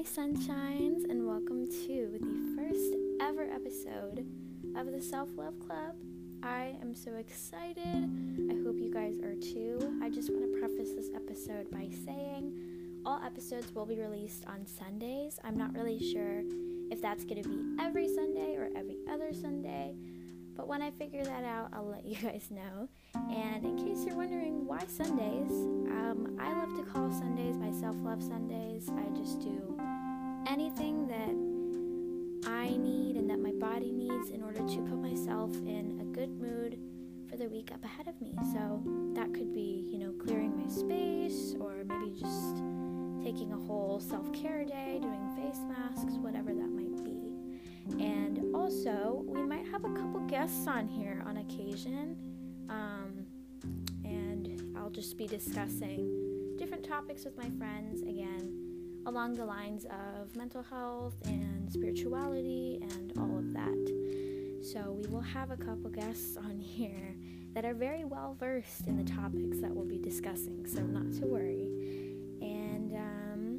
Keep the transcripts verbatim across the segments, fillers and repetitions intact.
my sunshines, and welcome to the first ever episode of the Self-Love Club. I am so excited. I hope you guys are too. I just want to preface this episode by saying all episodes will be released on Sundays. I'm not really sure if that's going to be every Sunday or every other Sunday, but when I figure that out, I'll let you guys know. And in case you're wondering why Sundays, um, I love to call Sundays my self-love Sundays. I just do anything that I need and that my body needs in order to put myself in a good mood for the week up ahead of me. So that could be, you know, clearing my space, or maybe just taking a whole self-care day, doing face masks, whatever that might be. And also, we might have a couple guests on here on occasion, um, and I'll just be discussing different topics with my friends, again, along the lines of mental health and spirituality and all of that. So we will have a couple guests on here that are very well versed in the topics that we'll be discussing, so not to worry. And, um,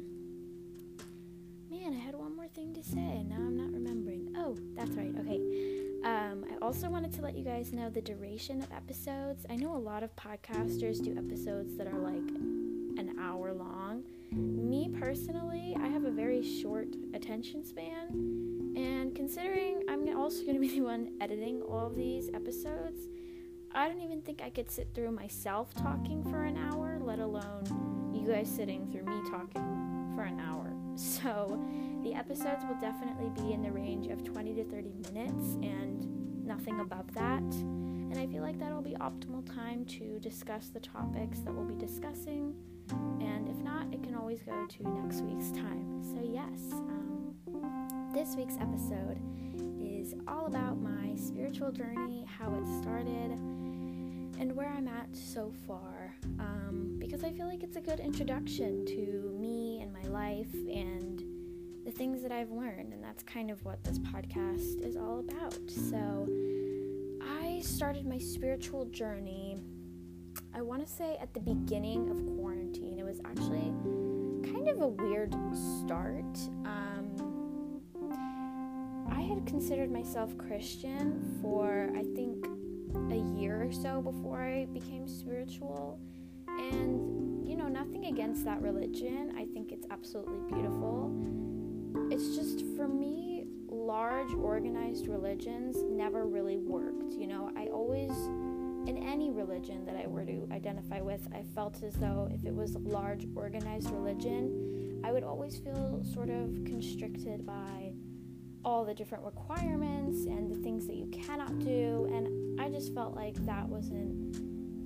man, I had one more thing to say, and now I'm not remembering. Oh, that's right, okay. Um, I also wanted to let you guys know the duration of episodes. I know a lot of podcasters do episodes that are like an hour long. Me personally, I have a very short attention span, and considering I'm also going to be the one editing all of these episodes, I don't even think I could sit through myself talking for an hour, let alone you guys sitting through me talking for an hour. So the episodes will definitely be in the range of twenty to thirty minutes and nothing above that. And I feel like that'll be optimal time to discuss the topics that we'll be discussing. And if not, it can always go to next week's time. So yes, um, this week's episode is all about my spiritual journey, how it started, and where I'm at so far. Um, because I feel like it's a good introduction to me and my life and the things that I've learned. And that's kind of what this podcast is all about. So I started my spiritual journey, I want to say at the beginning of quarantine. It was actually kind of a weird start. Um, I had considered myself Christian for, I think, a year or so before I became spiritual. And, you know, nothing against that religion. I think it's absolutely beautiful. It's just, for me, large organized religions never really worked. You know, I always, in any religion that I were to identify with, I felt as though if it was a large organized religion, I would always feel sort of constricted by all the different requirements and the things that you cannot do. And I just felt like that wasn't,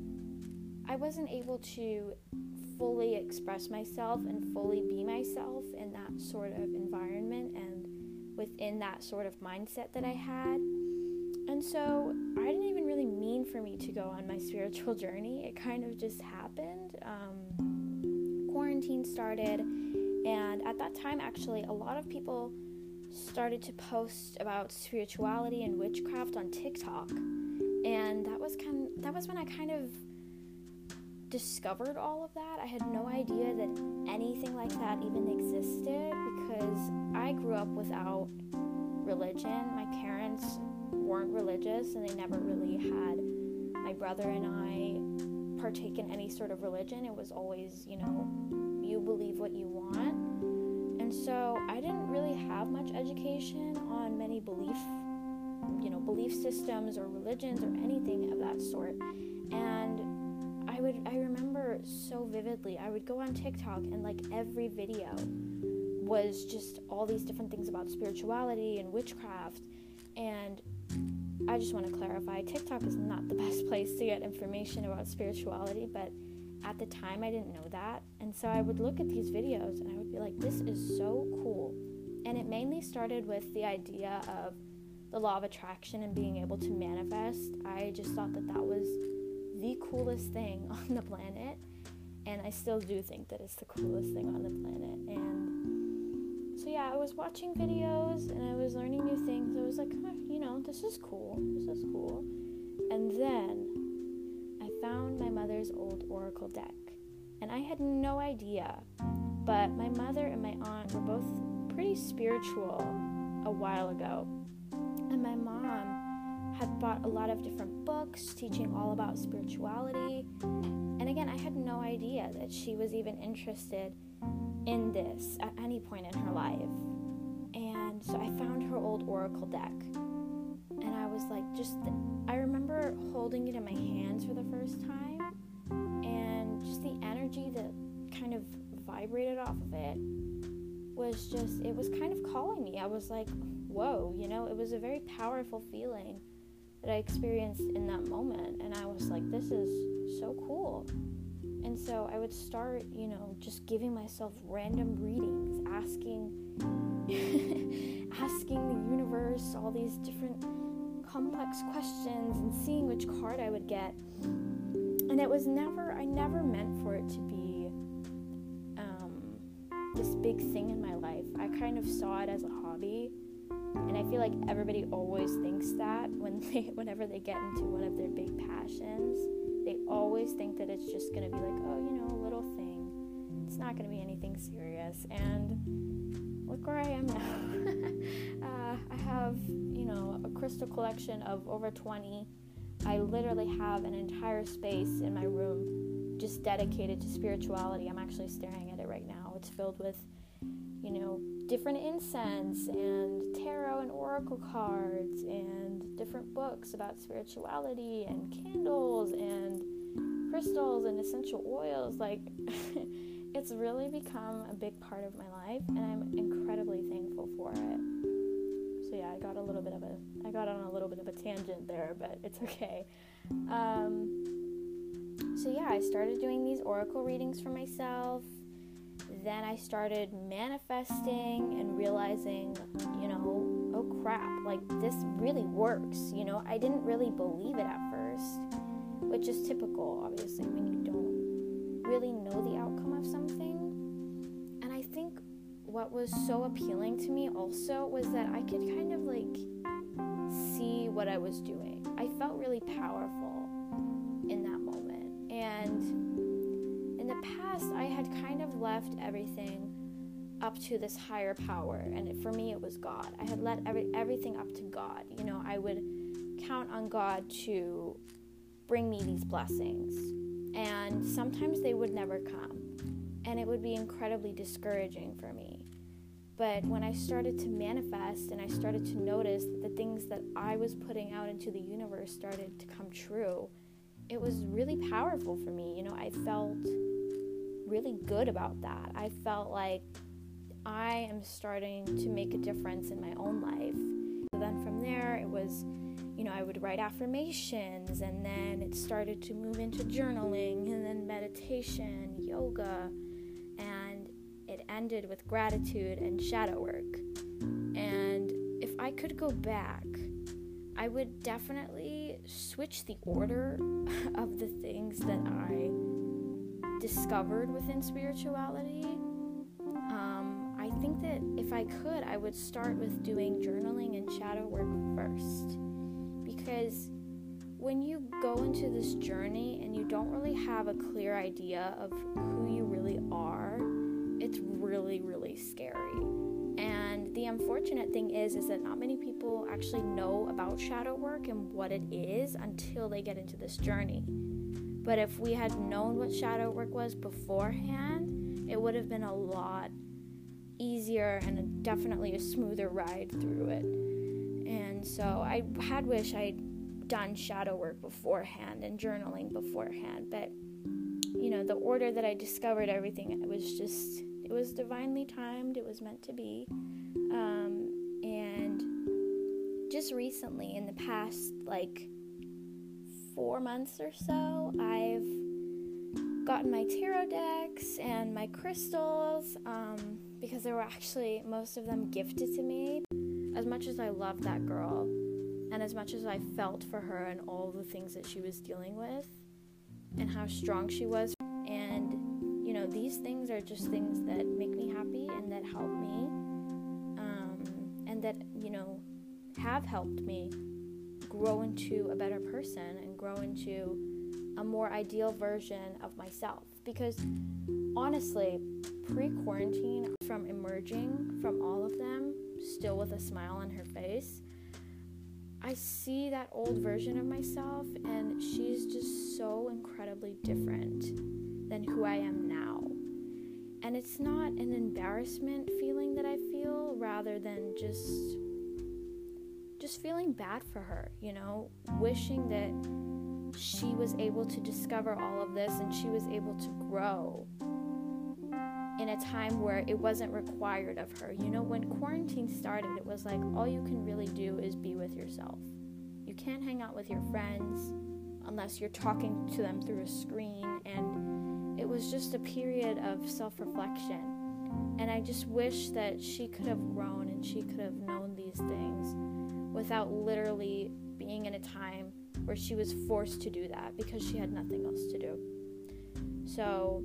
I wasn't able to fully express myself and fully be myself in that sort of environment and within that sort of mindset that I had. And so I didn't even really mean for me to go on my spiritual journey. It kind of just happened. Um, quarantine started, and at that time, actually, a lot of people started to post about spirituality and witchcraft on TikTok. And that was kind of, that was when I kind of discovered all of that. I had no idea that anything like that even existed, because I grew up without religion. My parents weren't religious, and they never really had my brother and I partake in any sort of religion. It was always, you know, you believe what you want. And so I didn't really have much education on many belief, you know, belief systems or religions or anything of that sort. And I would, I remember so vividly, I would go on TikTok and like every video was just all these different things about spirituality and witchcraft. And I just want to clarify, TikTok is not the best place to get information about spirituality, but at the time I didn't know that. And so I would look at these videos and I would be like, this is so cool. And it mainly started with the idea of the law of attraction and being able to manifest. I just thought that that was the coolest thing on the planet, and I still do think that it's the coolest thing on the planet. And so yeah, I was watching videos and I was learning new things. I was like, oh, you know, this is cool, this is cool. And then I found my mother's old oracle deck, and I had no idea But my mother and my aunt were both pretty spiritual a while ago. And my mom had bought a lot of different books teaching all about spirituality. And again, I had no idea that she was even interested in this at any point in her life. And so I found her old oracle deck. And I was like, just, I remember holding it in my hands for the first time. And just the energy that kind of vibrated off of it was just, it was kind of calling me. I was like, whoa, you know, it was a very powerful feeling that I experienced in that moment. And I was like, this is so cool. And so I would start, you know, just giving myself random readings, asking, asking the universe all these different complex questions and seeing which card I would get. And it was never, I never meant for it to be um, this big thing in my life. I kind of saw it as a hobby. And I feel like everybody always thinks that when they, whenever they get into one of their big passions, they always think that it's just going to be like, oh, you know, a little thing. It's not going to be anything serious. And look where I am now. uh, I have, you know, a crystal collection of over twenty. I literally have an entire space in my room just dedicated to spirituality. I'm actually staring at it right now. It's filled with, you know, different incense and tarot and oracle cards and different books about spirituality and candles and crystals and essential oils. Like, it's really become a big part of my life, and I'm incredibly thankful for it. So yeah, I got a little bit of a, I got on a little bit of a tangent there, but it's okay. Um, so yeah, I started doing these oracle readings for myself. Then I started manifesting and realizing, you know, oh crap, like this really works. You know, I didn't really believe it at first, which is typical, obviously, when you don't really know the outcome of something. And I think what was so appealing to me also was that I could kind of like see what I was doing. I felt really powerful in that moment. And in the past, I had kind of left everything up to this higher power, and it, for me, it was God. I had let every, everything up to God. You know, I would count on God to bring me these blessings, and sometimes they would never come, and it would be incredibly discouraging for me. But when I started to manifest and I started to notice that the things that I was putting out into the universe started to come true, it was really powerful for me. You know, I felt really good about that. I felt like I am starting to make a difference in my own life. So then from there, it was, you know, I would write affirmations, and then it started to move into journaling, and then meditation, yoga, and it ended with gratitude and shadow work. And if I could go back, I would definitely switch the order of the things that I discovered within spirituality. Um, I think that if I could, I would start with doing journaling and shadow work first. Because when you go into this journey and you don't really have a clear idea of who you really are, it's really, really scary. And the unfortunate thing is, is that not many people actually know about shadow work and what it is until they get into this journey. But if we had known what shadow work was beforehand, it would have been a lot easier and a, definitely a smoother ride through it. And so I had wished I'd done shadow work beforehand and journaling beforehand. But, you know, the order that I discovered everything, it was just, it was divinely timed. It was meant to be. Um, and just recently, in the past, like, four months or so, I've gotten my tarot decks and my crystals, um, because they were actually, most of them gifted to me. As much as I loved that girl, and as much as I felt for her and all the things that she was dealing with, and how strong she was, and, you know, these things are just things that make me happy and that help me, um, and that, you know, have helped me grow into a better person and grow into a more ideal version of myself. Because honestly, pre-quarantine, from emerging from all of them, still with a smile on her face, I see that old version of myself, and she's just so incredibly different than who I am now. And it's not an embarrassment feeling that I feel, rather than just just feeling bad for her, you know, wishing that she was able to discover all of this and she was able to grow in a time where it wasn't required of her. You know, when quarantine started, it was like all you can really do is be with yourself. You can't hang out with your friends unless you're talking to them through a screen, and it was just a period of self-reflection. And I just wish that she could have grown and she could have known these things without literally being in a time where she was forced to do that because she had nothing else to do. So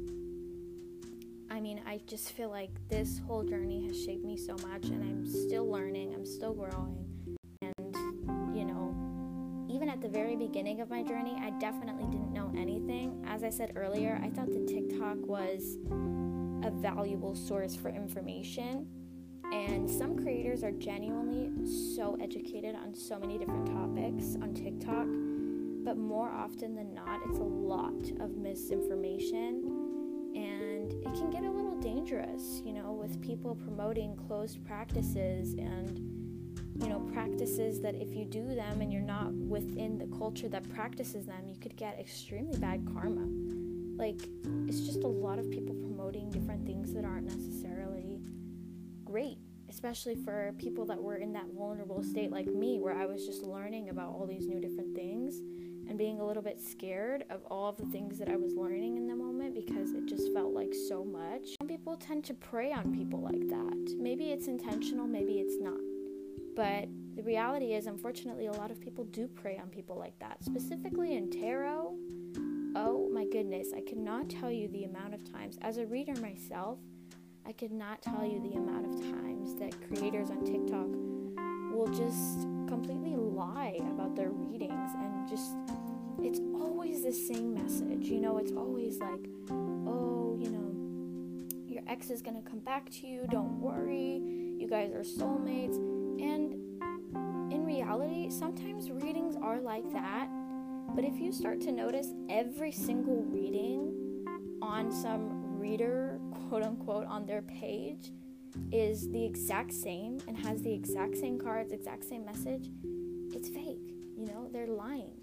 I mean, I just feel like this whole journey has shaped me so much, and I'm still learning, I'm still growing, and, you know, even at the very beginning of my journey, I definitely didn't know anything. As I said earlier, I thought that TikTok was a valuable source for information, and some creators are genuinely so educated on so many different topics on TikTok, but more often than not, it's a lot of misinformation. And it can get a little dangerous, you know, with people promoting closed practices and, you know, practices that if you do them and you're not within the culture that practices them, you could get extremely bad karma. Like, it's just a lot of people promoting different things that aren't necessarily great, especially for people that were in that vulnerable state like me, where I was just learning about all these new different things and being a little bit scared of all of the things that I was learning in the moment because it just felt like so much. Some people tend to prey on people like that. Maybe it's intentional, maybe it's not. But the reality is, unfortunately, a lot of people do prey on people like that. Specifically in tarot, oh my goodness, I could not tell you the amount of times, as a reader myself, I could not tell you the amount of times that creators on TikTok will just completely lie about their readings, and just, it's always the same message, you know, it's always like, oh, you know, your ex is gonna come back to you, don't worry, you guys are soulmates. And in reality, sometimes readings are like that, but if you start to notice, every single reading on some reader, quote unquote, on their page is the exact same and has the exact same cards, exact same message, it's fake, you know, they're lying.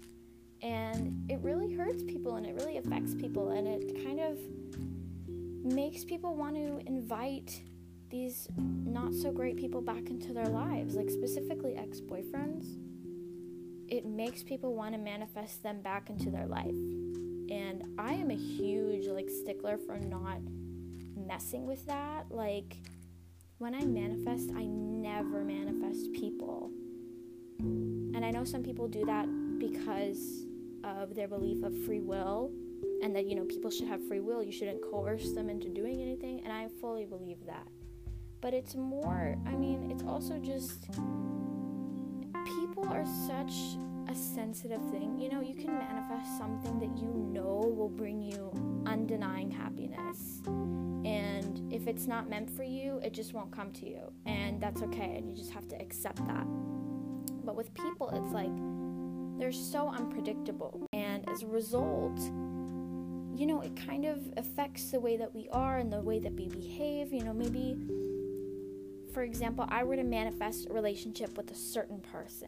And it really hurts people, and it really affects people, and it kind of makes people want to invite these not so great people back into their lives, like specifically ex-boyfriends. It makes people want to manifest them back into their life. And I am a huge like stickler for not messing with that. Like, when I manifest, I never manifest people. And I know some people do that because of their belief of free will, and that, you know, people should have free will, you shouldn't coerce them into doing anything, and I fully believe that. But it's more, I mean, it's also just, people are such a sensitive thing. You know, you can manifest something that you know will bring you undenying happiness, and if it's not meant for you, it just won't come to you, and that's okay, and you just have to accept that. But with people, it's like, they're so unpredictable, and as a result, you know, it kind of affects the way that we are and the way that we behave. You know, maybe, for example, I were to manifest a relationship with a certain person,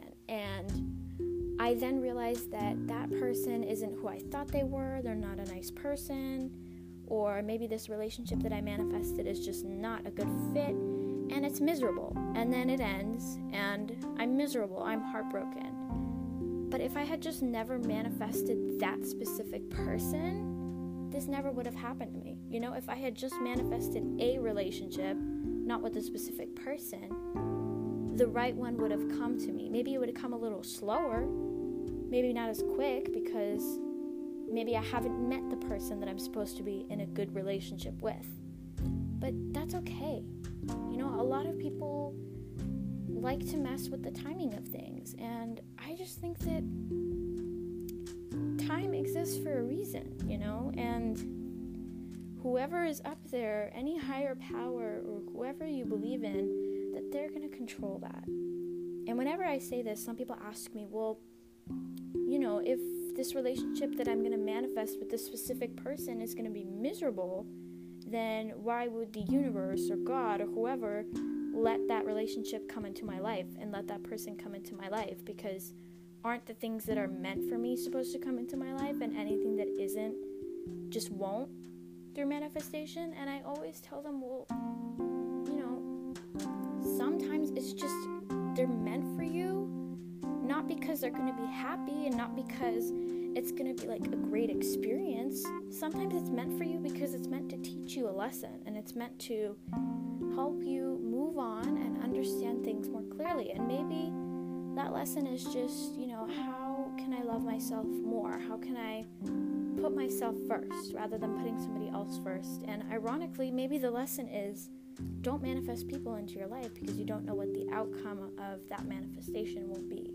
and I then realized that that person isn't who I thought they were, they're not a nice person, or maybe this relationship that I manifested is just not a good fit, and it's miserable, and then it ends, and I'm miserable, I'm heartbroken. But if I had just never manifested that specific person, this never would have happened to me. You know, if I had just manifested a relationship, not with a specific person, the right one would have come to me. Maybe it would have come a little slower, maybe not as quick, because maybe I haven't met the person that I'm supposed to be in a good relationship with. But that's okay. You know, a lot of people like to mess with the timing of things, and I just think that time exists for a reason, you know, and whoever is up there, any higher power or whoever you believe in, that they're going to control that. And whenever I say this, some people ask me, well, you know, if this relationship that I'm going to manifest with this specific person is going to be miserable, then why would the universe or God or whoever let that relationship come into my life and let that person come into my life? Because aren't the things that are meant for me supposed to come into my life, and anything that isn't just won't through manifestation? And I always tell them, well, you know, sometimes it's just they're meant for you, not because they're going to be happy and not because it's going to be like a great experience. Sometimes it's meant for you because it's meant to teach you a lesson, and it's meant to help you move on and understand things more clearly. And maybe that lesson is just, you know, how can I love myself more? How can I put myself first rather than putting somebody else first? And ironically, maybe the lesson is don't manifest people into your life because you don't know what the outcome of that manifestation will be.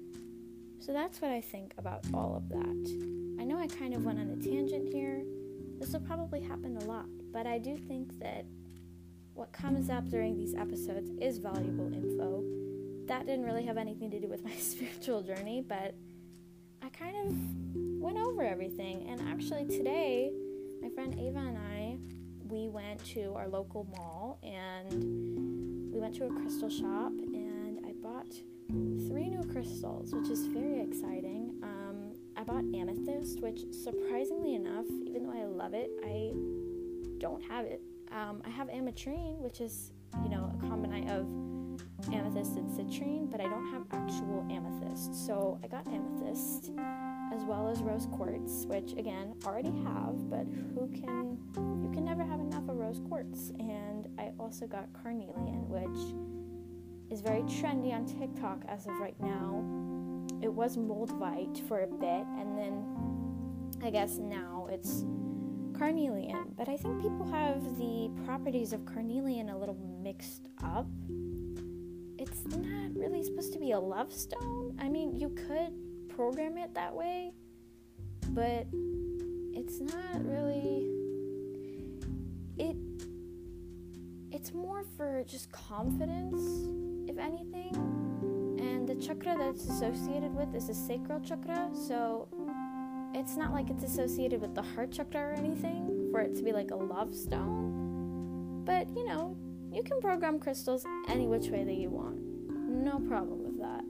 So that's what I think about all of that. I know I kind of went on a tangent here. This will probably happen a lot, but I do think that what comes up during these episodes is valuable info. That didn't really have anything to do with my spiritual journey, but I kind of went over everything. And actually today, my friend Ava and I, we went to our local mall, and we went to a crystal shop, and I bought three new crystals, which is very exciting. Um, I bought amethyst, which surprisingly enough, even though I love it, I don't have it. Um, I have ametrine, which is, you know, a combination of amethyst and citrine, but I don't have actual amethyst. So I got amethyst as well as rose quartz, which again already have, but who can you can never have enough of rose quartz. And I also got carnelian, which is very trendy on TikTok as of right now. It was moldavite for a bit, and then I guess now it's carnelian. But I think people have the properties of carnelian a little mixed up. It's not really supposed to be a love stone. I mean, you could program it that way, but it's not really. It it's more for just confidence, if anything. And the chakra that's associated with is the sacral chakra, so it's not like it's associated with the heart chakra or anything for it to be like a love stone. But you know, you can program crystals any which way that you want. No problem with that.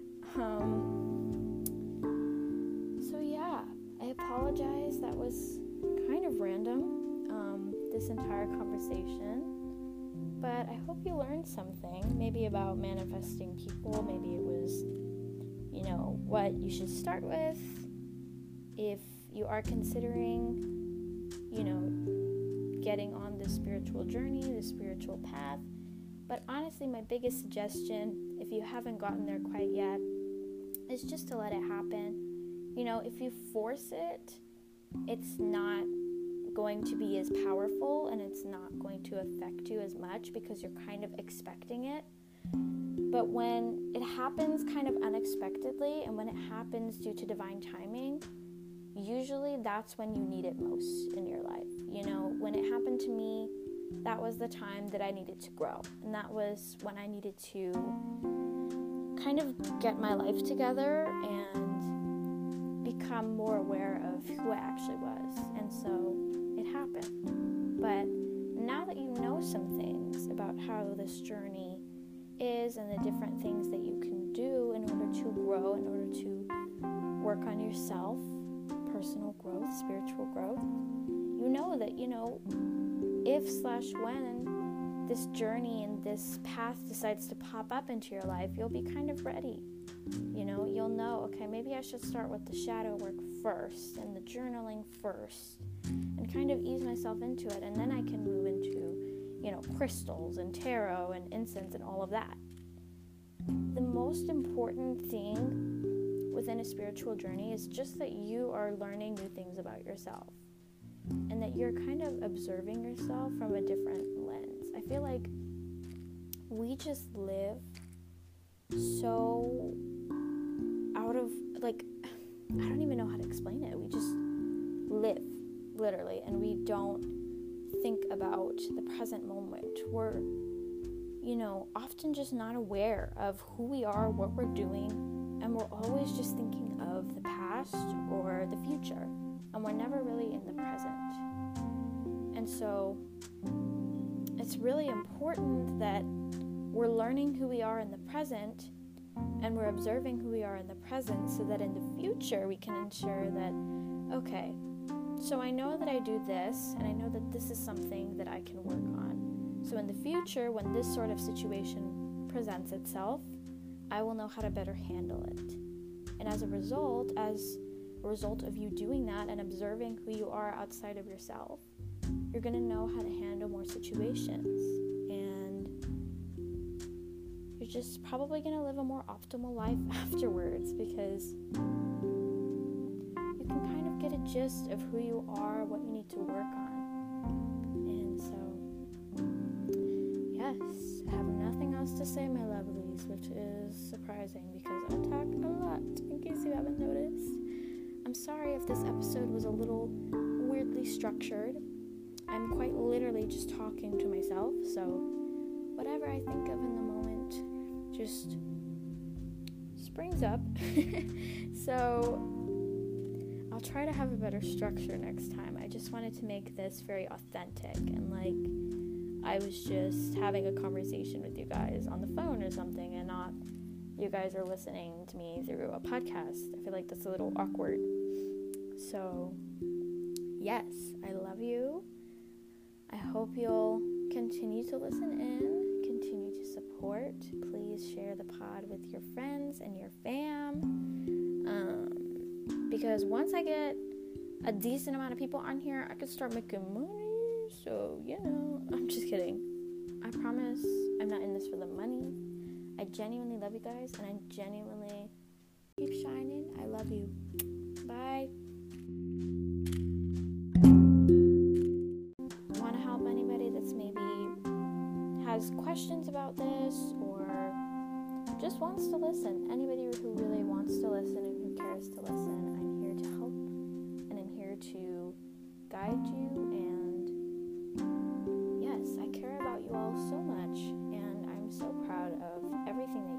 Um, so yeah, I apologize. That was kind of random, um, this entire conversation. But I hope you learned something, maybe about manifesting people. Maybe it was, you know, what you should start with if you are considering, you know, getting on the spiritual journey, the spiritual path. But honestly, my biggest suggestion, if you haven't gotten there quite yet, is just to let it happen. You know, if you force it, it's not going to be as powerful, and it's not going to affect you as much because you're kind of expecting it. But when it happens kind of unexpectedly, and when it happens due to divine timing, usually that's when you need it most in your life. You know, when it happened to me, that was the time that I needed to grow, and that was when I needed to kind of get my life together and become more aware of who I actually was. And so it happened. But now that you know some things about how this journey is and the different things that you can do in order to grow, in order to work on yourself, personal growth, spiritual growth, you know that, you know, if slash when this journey and this path decides to pop up into your life, you'll be kind of ready. You know, you'll know, okay, maybe I should start with the shadow work first and the journaling first and kind of ease myself into it, and then I can move into, you know, crystals and tarot and incense and all of that. The most important thing within a spiritual journey is just that you are learning new things about yourself and that you're kind of observing yourself from a different lens. I feel like we just live so out of, like, I don't even know how to explain it. We just live, literally, and we don't think about the present moment, we're, you know, often just not aware of who we are, what we're doing, and we're always just thinking of the past or the future, and we're never really in the present. And so it's really important that we're learning who we are in the present, and we're observing who we are in the present, so that in the future we can ensure that, okay, so I know that I do this, and I know that this is something that I can work on. So in the future, when this sort of situation presents itself, I will know how to better handle it. And as a result, as a result of you doing that and observing who you are outside of yourself, you're going to know how to handle more situations. And you're just probably going to live a more optimal life afterwards, because you can kind of get a gist of who you are, what you need to work on. And so, yes, I have nothing else to say, my lovelies, which is surprising because I talk a lot, in case you haven't noticed. I'm sorry if this episode was a little weirdly structured. I'm quite literally just talking to myself, so whatever I think of in the moment just springs up. So I'll try to have a better structure next time. I just wanted to make this very authentic and like I was just having a conversation with you guys on the phone or something, and not you guys are listening to me through a podcast. I feel like that's a little awkward. So yes, I love you. I hope you'll continue to listen in, continue to support. Please share the pod with your friends and your fam. Um, because once I get a decent amount of people on here, I can start making money. So, you know, I'm just kidding. I promise I'm not in this for the money. I genuinely love you guys, and I genuinely keep shining. I love you. Bye. Want to help anybody that's maybe has questions about this or just wants to listen? Anybody who really wants to listen and who cares to listen, I'm here to help, and I'm here to guide you. And yes, I care about you all so much, and I'm so proud of everything